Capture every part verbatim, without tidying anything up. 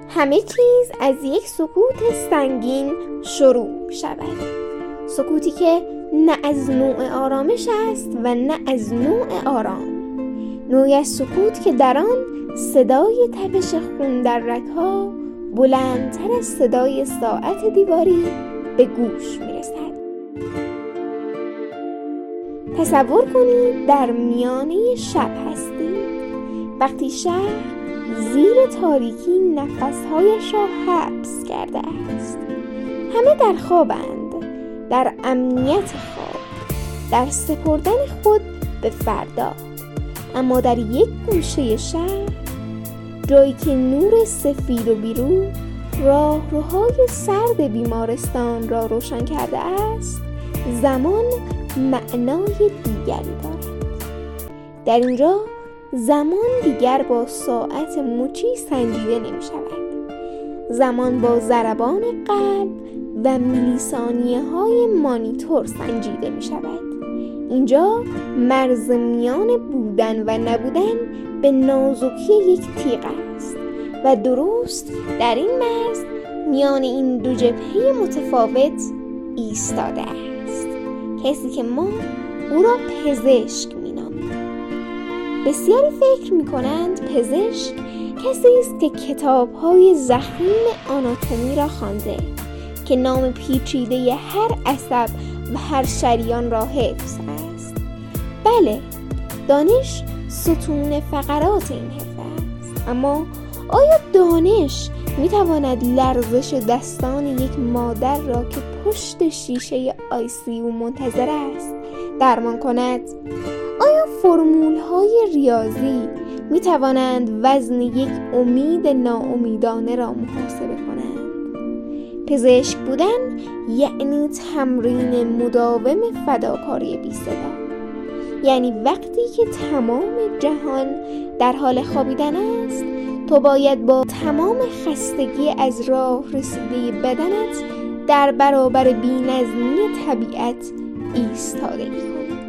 همه چیز از یک سکوت سنگین شروع شود. سکوتی که نه از نوع آرامش است و نه از نوع آرام. نوعی از سکوت که در آن صدای تپش خون در رگ‌ها بلندتر از صدای ساعت دیواری به گوش میرسد. تصور کنید در میانه شب هستید، وقتی شهر زیر تاریکی نفسهایش را حبس کرده است. همه در خوابند، در امنیت خواب، در سپردن خود به فردا. اما در یک گوشه شهر، جایی که نور سفید و بیرون راهروهای سرد بیمارستان را روشن کرده است، زمان معنای دیگری دارد. در اینجا زمان دیگر با ساعت مچی سنجیده نمی شود. زمان با ضربان قلب و میلی‌ثانیه های مانیتور سنجیده می شود. اینجا مرز میان بودن و نبودن به نازکی یک تیغ است و درست در این مرز میان این دو جبهه متفاوت ایستاده است کسی که ما او را پزشک می‌نامیم. بسیاری فکر می‌کنند پزشک کسی است که کتاب‌های ضخیم آناتومی را خوانده، که نام پیچیده هر عصب و هر شریان را حفظ است. بله، دانش ستون فقرات این حرفه است، اما آیا دانش می‌تواند لرزش دستان یک مادر را که پشت شیشه آی سی یو منتظر است درمان کند؟ آیا فرمول‌های ریاضی می‌توانند وزن یک امید ناامیدانه را محاسبه کنند؟ پزشک بودن یعنی تمرین مداوم فداکاری بی‌صدا. یعنی وقتی که تمام جهان در حال خوابیدن است، تو باید با تمام خستگی از راه رسیده بدنت در برابر بی‌نظمی طبیعت ایستادگی کنی.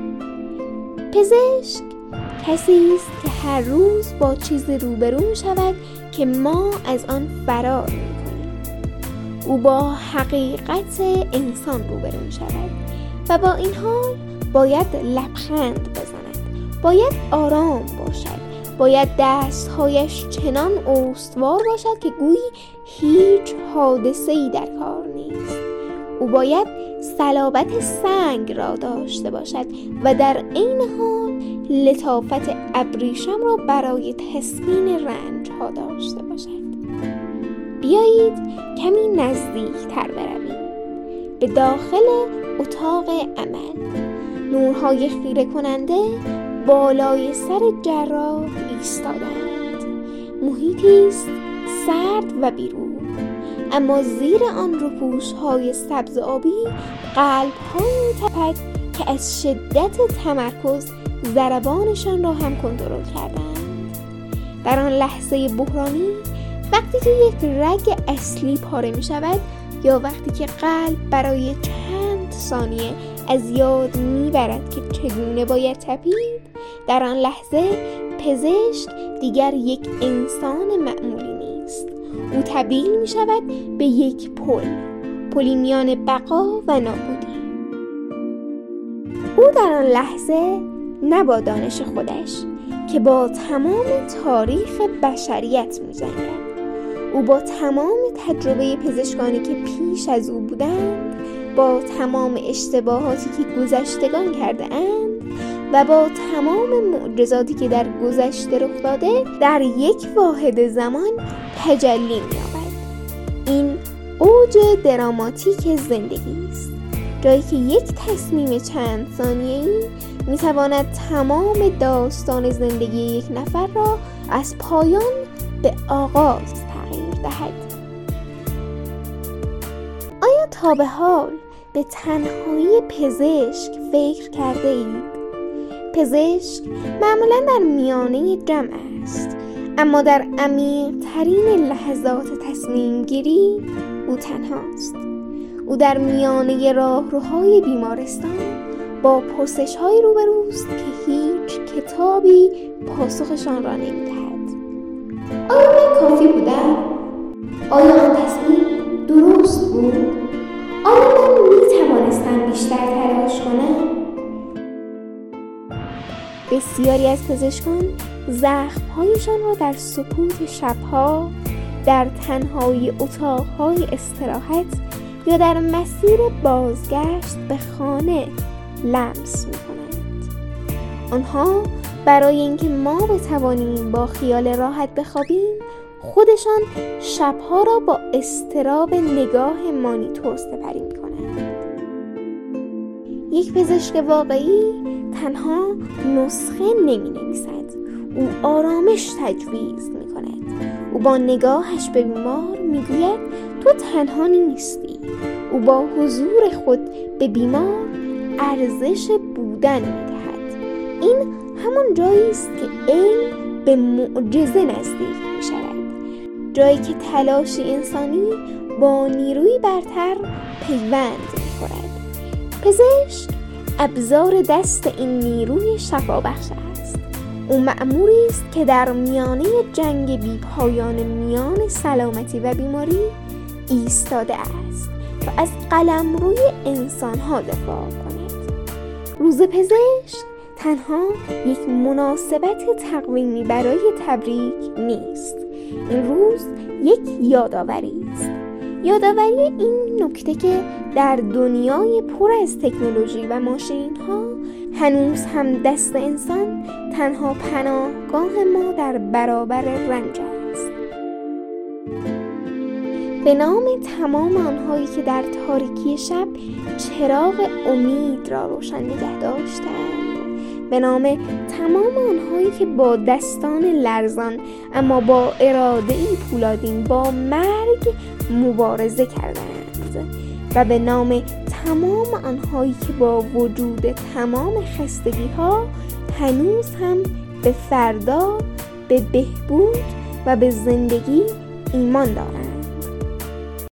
پزشک کسی است که هر روز با چیزی روبرو می شود که ما از آن فرار می کنیم. او با حقیقت انسان روبرو می شود و با این حال باید لبخند بزند، باید آرام باشد، باید دستهایش چنان استوار باشد که گویی هیچ حادثه‌ای در کار نیست. او باید صلابت سنگ را داشته باشد و در عین حال لطافت ابریشم را برای تسکین رنج ها داشته باشد. بیایید کمی نزدیک تر برویم به داخل اتاق عمل. نورهای خیره کننده بالای سر جراح ایستادند. محیطی است سرد و بیرون، اما زیر آن روپوش‌های سبز آبی قلب‌هایی می‌تپد که از شدت تمرکز ضربانشان را هم کنترل کردند. در آن لحظه بحرانی، وقتی که یک رگ اصلی پاره می‌شود یا وقتی که قلب برای چند ثانیه از یاد میبرد که چگونه باید تپید، در آن لحظه پزشک دیگر یک انسان معمولی نیست. او تبدیل می شود به یک پل، پلی میان بقا و نابودی. او در آن لحظه نه با دانش خودش که با تمام تاریخ بشریت می جنگد. او با تمام تجربه پزشکانی که پیش از او بودند، با تمام اشتباهاتی که گذشتگان کرده اند و با تمام معجزاتی که در گذشته رخ داده، در یک واحد زمان تجلی می‌یابد. این اوج دراماتیک زندگی است، جایی که یک تصمیم چند ثانیه‌ای می‌تواند تمام داستان زندگی یک نفر را از پایان به آغاز تغییر دهد. آیا تا به حال به تنهایی پزشک فکر کرده اید؟ پزشک معمولاً در میانه جمع است، اما در عمیق ترین لحظات تصمیم گیری او تنهاست. او در میانه راهروهای بیمارستان با پرسش های روبروست که هیچ کتابی پاسخشان را نمی‌دهد. آیا من کافی بودم؟ آیا آن تصمیم درست بود؟ آیا من می توانستم بیشتر تلاش کنم؟ بسیاری از پزشکان زخم‌هایشان را در سکوت شب‌ها، در تنهایی اتاق‌های استراحت یا در مسیر بازگشت به خانه لمس می‌کنند. آنها برای اینکه ما بتوانیم با خیال راحت بخوابیم، خودشان شب‌ها را با اضطراب نگاه مانیتور سپری می‌کنند. یک پزشک واقعی تنها نسخه نمی‌نویسد، او آرامش تجویز می‌کند. او با نگاهش به بیمار می‌گوید تو تنها نیستی. او با حضور خود به بیمار ارزش بودن می‌دهد. این همان جایی است که علم به معجزه نزدیک می‌شود. جایی که تلاش انسانی با نیروی برتر پیوند می‌خورد. پزشک ابزار دست این نیروی شفابخش است. او مأموری است که در میانه جنگ بی‌پایان میان سلامتی و بیماری ایستاده است و از قلمروی انسان‌ها دفاع کند. روز پزشک تنها یک مناسبت تقویمی برای تبریک نیست. این روز یک یادآوری است. یادآوری این نکته که در دنیای پر از تکنولوژی و ماشین‌ها هنوز هم دست انسان تنها پناهگاه ما در برابر رنج است. به نام تمام آنهایی که در تاریکی شب چراغ امید را روشن نگه داشتند، به نام تمام آنهایی که با دستان لرزان اما با اراده‌ای پولادین با مرگ مبارزه کردند، و به نام تمام آنهایی که با وجود تمام خستگی‌ها هنوز هم به فردا، به بهبود و به زندگی ایمان دارند.